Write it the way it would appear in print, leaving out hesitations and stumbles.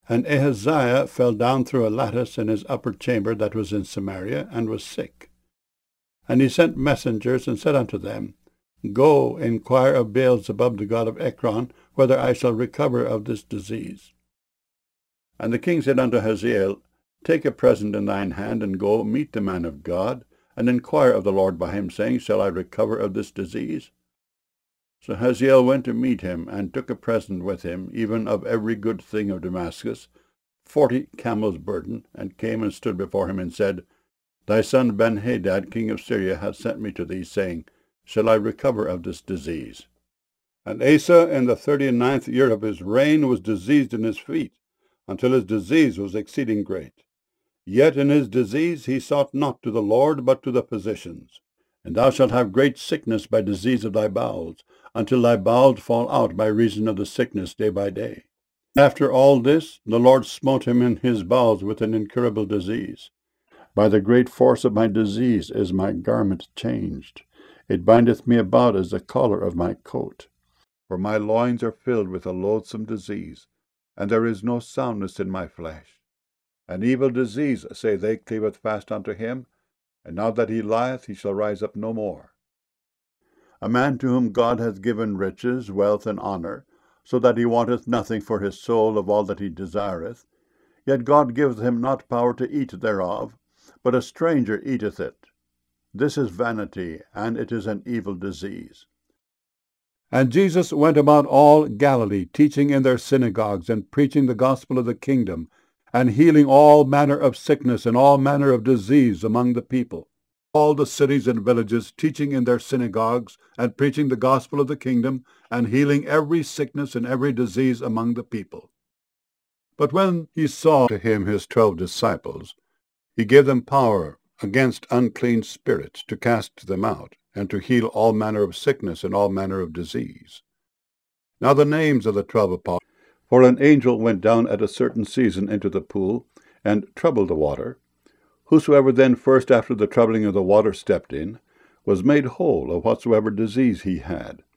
And Ahaziah fell down through a lattice in his upper chamber that was in Samaria, and was sick. And he sent messengers, and said unto them, Go, inquire of Beelzebub the god of Ekron, whether I shall recover of this disease. And the king said unto Hazael, Take a present in thine hand, and go meet the man of God, and inquire of the Lord by him, saying, Shall I recover of this disease? So Hazael went to meet him, and took a present with him, even of every good thing of Damascus, 40 camels' burden, and came and stood before him, and said, Thy son Benhadad, king of Syria, hath sent me to thee, saying, Shall I recover of this disease? And Asa, in the 39th year of his reign, was diseased in his feet, until his disease was exceeding great. Yet in his disease he sought not to the Lord, but to the physicians. And thou shalt have great sickness by disease of thy bowels, until thy bowels fall out by reason of the sickness day by day. After all this, the Lord smote him in his bowels with an incurable disease. By the great force of my disease is my garment changed. It bindeth me about as the collar of my coat. For my loins are filled with a loathsome disease, and there is no soundness in my flesh. An evil disease, say they, cleaveth fast unto him, and now that he lieth, he shall rise up no more. A man to whom God hath given riches, wealth, and honour, so that he wanteth nothing for his soul of all that he desireth, yet God giveth him not power to eat thereof, but a stranger eateth it. This is vanity, and it is an evil disease. And Jesus went about all Galilee, teaching in their synagogues, and preaching the gospel of the kingdom, and healing all manner of sickness and all manner of disease among the people. All the cities and villages, teaching in their synagogues, and preaching the gospel of the kingdom, and healing every sickness and every disease among the people. But when he saw to him his 12 disciples, he gave them power against unclean spirits to cast them out, and to heal all manner of sickness and all manner of disease. Now the names of the 12 apostles. For an angel went down at a certain season into the pool, and troubled the water. Whosoever then first after the troubling of the water stepped in, was made whole of whatsoever disease he had.